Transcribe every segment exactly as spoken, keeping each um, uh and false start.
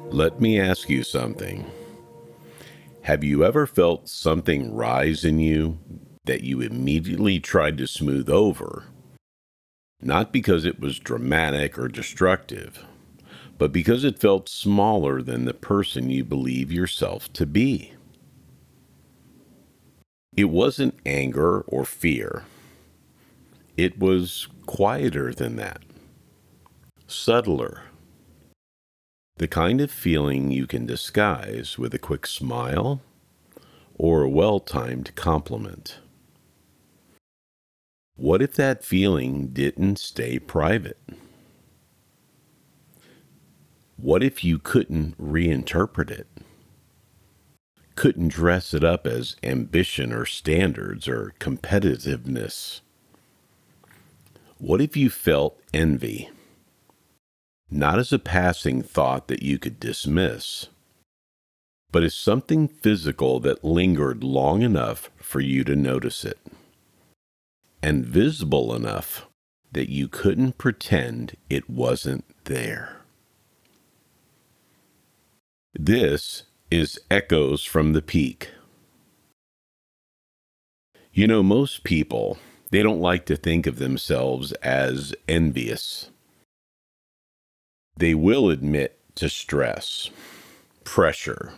Let me ask you something. Have you ever felt something rise in you that you immediately tried to smooth over? Not because it was dramatic or destructive, but because it felt smaller than the person you believe yourself to be. It wasn't anger or fear. It was quieter than that, subtler. The kind of feeling you can disguise with a quick smile or a well timed compliment. What if that feeling didn't stay private? What if you couldn't reinterpret it? Couldn't dress it up as ambition or standards or competitiveness? What if you felt envy? Not as a passing thought that you could dismiss, but as something physical that lingered long enough for you to notice it, and visible enough that you couldn't pretend it wasn't there. This is Echoes from the Peak. You know, most people, they don't like to think of themselves as envious. They will admit to stress, pressure.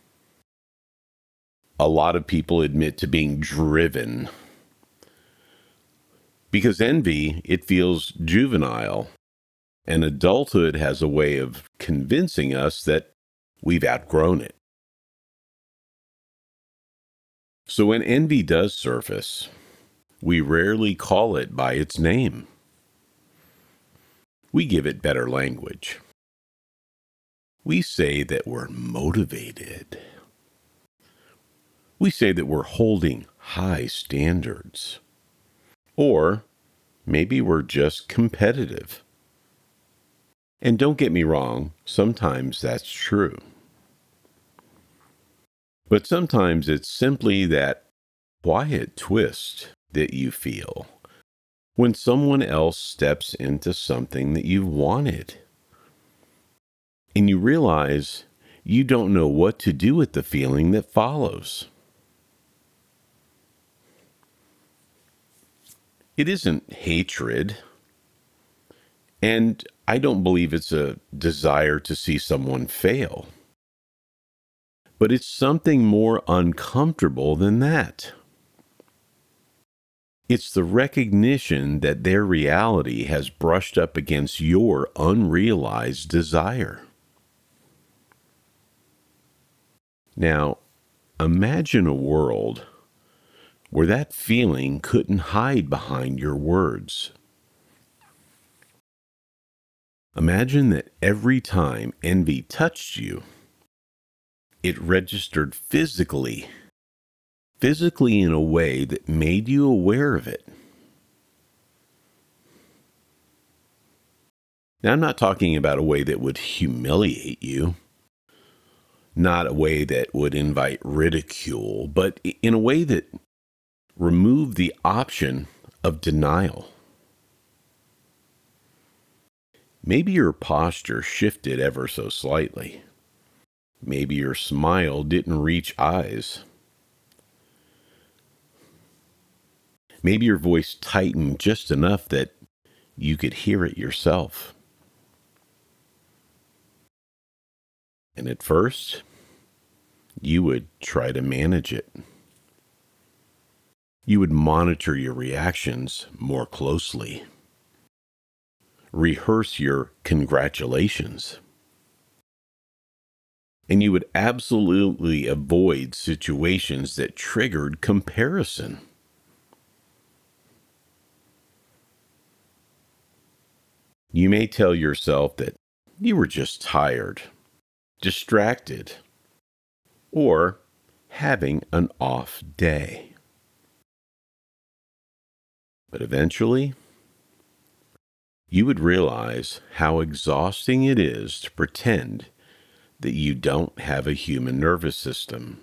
A lot of people admit to being driven. Because envy, it feels juvenile. And adulthood has a way of convincing us that we've outgrown it. So when envy does surface, we rarely call it by its name. We give it better language. We say that we're motivated. We say that we're holding high standards. Or maybe we're just competitive. And don't get me wrong, sometimes that's true. But sometimes it's simply that quiet twist that you feel when someone else steps into something that you've wanted. And you realize you don't know what to do with the feeling that follows. It isn't hatred, and I don't believe it's a desire to see someone fail. But it's something more uncomfortable than that. It's the recognition that their reality has brushed up against your unrealized desire. Now, imagine a world where that feeling couldn't hide behind your words. Imagine that every time envy touched you, it registered physically, physically in a way that made you aware of it. Now, I'm not talking about a way that would humiliate you, not a way that would invite ridicule, but in a way that removed the option of denial. Maybe your posture shifted ever so slightly. Maybe your smile didn't reach eyes. Maybe your voice tightened just enough that you could hear it yourself. And at first, you would try to manage it. You would monitor your reactions more closely. Rehearse your congratulations. And you would absolutely avoid situations that triggered comparison. You may tell yourself that you were just tired, distracted, or having an off day. But eventually, you would realize how exhausting it is to pretend that you don't have a human nervous system.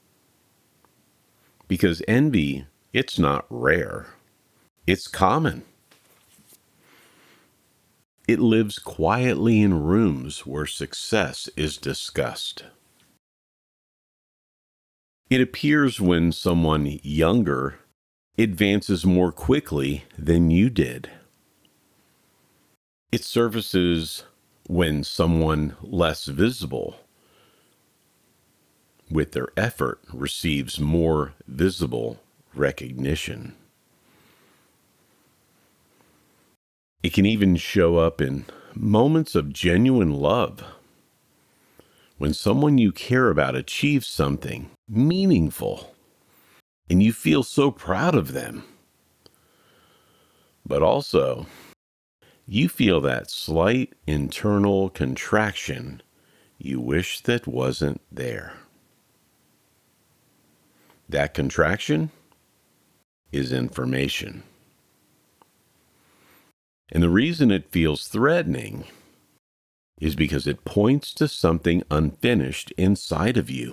Because envy, it's not rare. It's common. It lives quietly in rooms where success is discussed. It appears when someone younger advances more quickly than you did. It surfaces when someone less visible with their effort receives more visible recognition. It can even show up in moments of genuine love. When someone you care about achieves something meaningful and you feel so proud of them. But also, you feel that slight internal contraction you wish that wasn't there. That contraction is information. And the reason it feels threatening is because it points to something unfinished inside of you.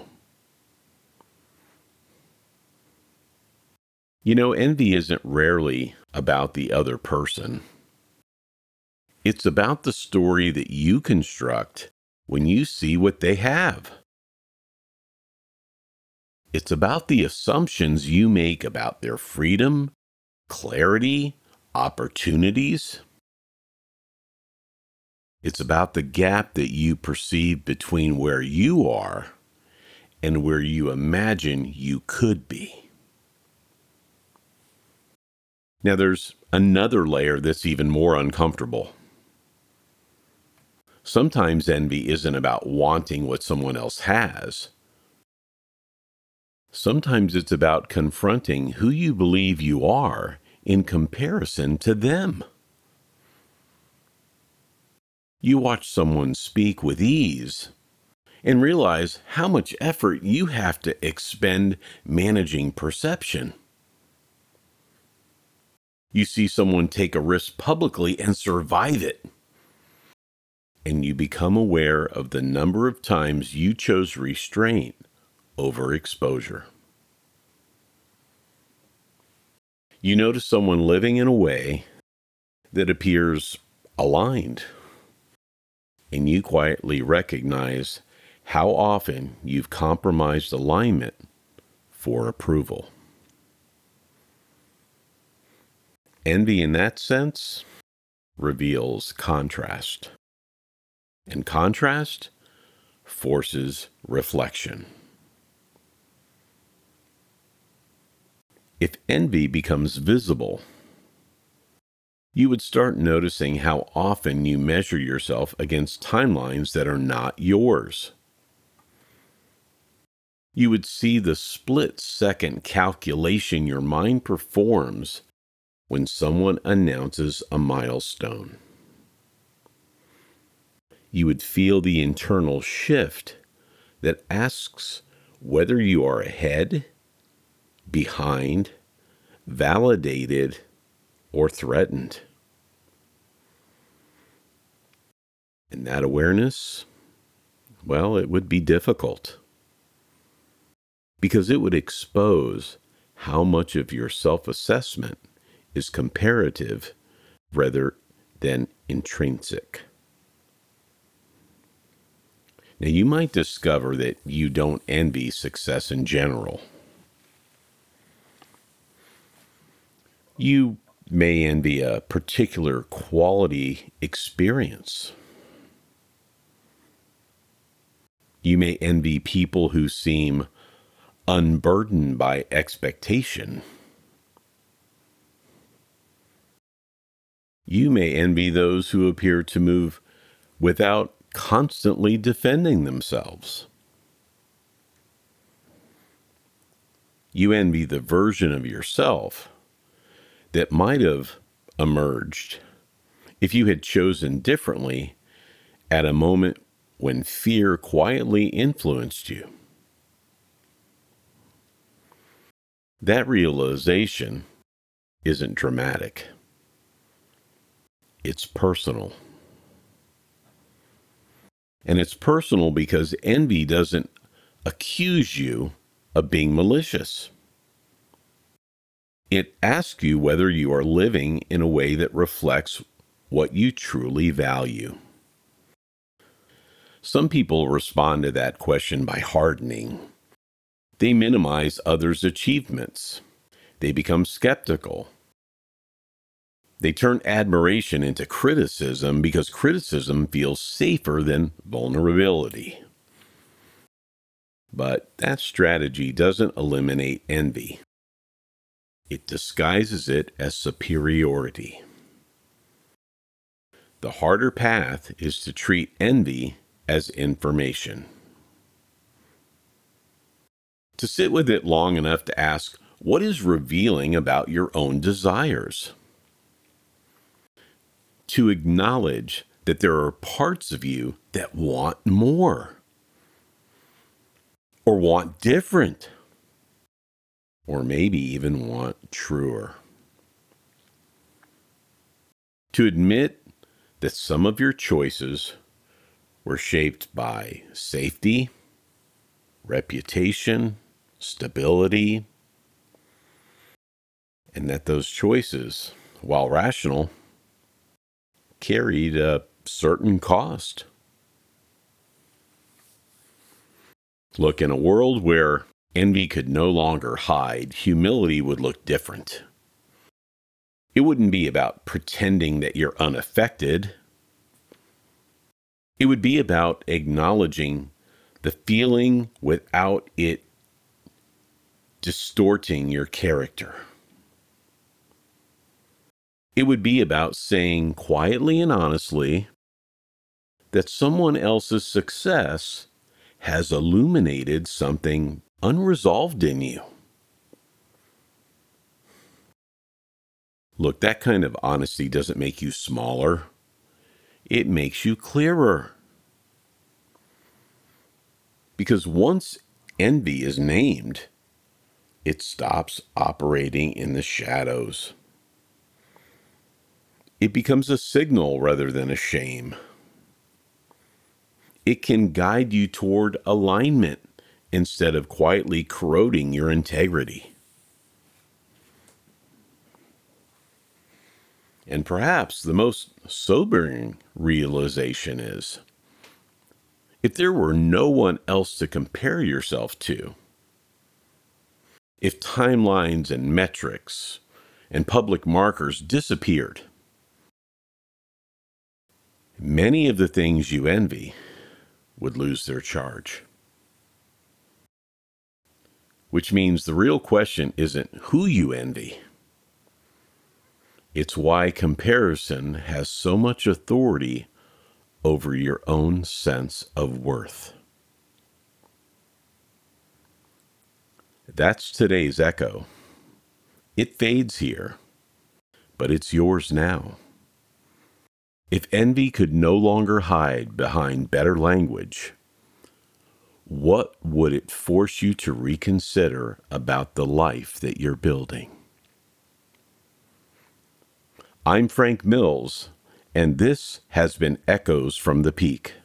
You know, envy isn't rarely about the other person. It's about the story that you construct when you see what they have. It's about the assumptions you make about their freedom, clarity, opportunities. It's about the gap that you perceive between where you are and where you imagine you could be. Now, there's another layer that's even more uncomfortable. Sometimes envy isn't about wanting what someone else has. Sometimes it's about confronting who you believe you are in comparison to them. You watch someone speak with ease and realize how much effort you have to expend managing perception. You see someone take a risk publicly and survive it. And you become aware of the number of times you chose restraint over exposure. You notice someone living in a way that appears aligned, and you quietly recognize how often you've compromised alignment for approval. Envy, in that sense, reveals contrast, and contrast forces reflection. If envy becomes visible, you would start noticing how often you measure yourself against timelines that are not yours. You would see the split-second calculation your mind performs when someone announces a milestone. You would feel the internal shift that asks whether you are ahead, behind, validated, or threatened. And that awareness, well, it would be difficult because it would expose how much of your self-assessment is comparative rather than intrinsic. Now, you might discover that you don't envy success in general. You may envy a particular quality experience. You may envy people who seem unburdened by expectation. You may envy those who appear to move without constantly defending themselves. You envy the version of yourself that might have emerged if you had chosen differently at a moment when fear quietly influenced you. That realization isn't dramatic. It's personal. And it's personal because envy doesn't accuse you of being malicious. It asks you whether you are living in a way that reflects what you truly value? Some people respond to that question by hardening. They minimize others' achievements. They become skeptical. They turn admiration into criticism because criticism feels safer than vulnerability. But that strategy doesn't eliminate envy. It disguises it as superiority. The harder path is to treat envy as information. To sit with it long enough to ask, what is revealing about your own desires? To acknowledge that there are parts of you that want more, or want different, or maybe even want truer. To admit that some of your choices were shaped by safety, reputation, stability, and that those choices, while rational, carried a certain cost. Look, in a world where envy could no longer hide, humility would look different. It wouldn't be about pretending that you're unaffected. It would be about acknowledging the feeling without it distorting your character. It would be about saying quietly and honestly that someone else's success has illuminated something unresolved in you. Look, that kind of honesty doesn't make you smaller. It makes you clearer. Because once envy is named, it stops operating in the shadows. It becomes a signal rather than a shame. It can guide you toward alignment instead of quietly corroding your integrity. And perhaps the most sobering realization is, if there were no one else to compare yourself to, if timelines and metrics and public markers disappeared, many of the things you envy would lose their charge. Which means the real question isn't who you envy. It's why comparison has so much authority over your own sense of worth. That's today's echo. It fades here, but it's yours now. If envy could no longer hide behind better language, what would it force you to reconsider about the life that you're building? I'm Frank Mills, and this has been Echoes from the Peak.